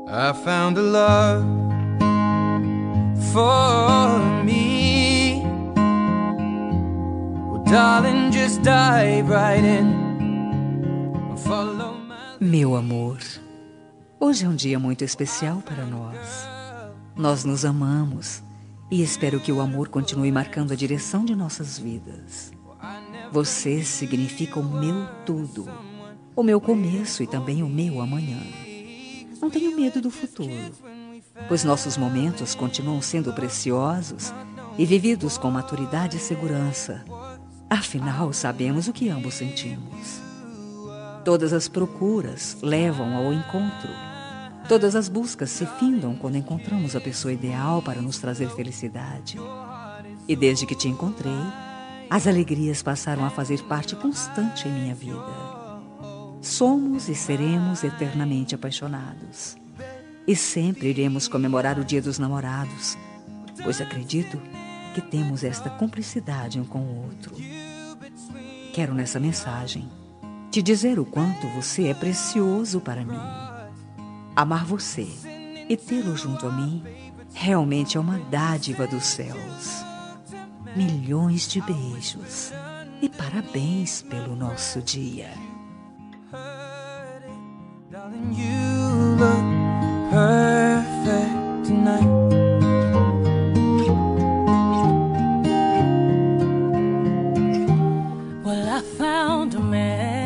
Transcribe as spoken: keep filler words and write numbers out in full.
I found a love for me. Well, darling, just dive right in. Follow my... Meu amor, hoje é um dia muito especial para nós. Nós nos amamos e espero que o amor continue marcando a direção de nossas vidas. Você significa o meu tudo, o meu começo e também o meu amanhã. Não tenho medo do futuro, pois nossos momentos continuam sendo preciosos e vividos com maturidade e segurança. Afinal, sabemos o que ambos sentimos. Todas as procuras levam ao encontro. Todas as buscas se findam quando encontramos a pessoa ideal para nos trazer felicidade. E desde que te encontrei, as alegrias passaram a fazer parte constante em minha vida. Somos e seremos eternamente apaixonados. E sempre iremos comemorar o Dia dos Namorados, pois acredito que temos esta cumplicidade um com o outro. Quero nessa mensagem te dizer o quanto você é precioso para mim. Amar você e tê-lo junto a mim realmente é uma dádiva dos céus. Milhões de beijos e parabéns pelo nosso dia. Darling, you look perfect tonight. Well, I found a man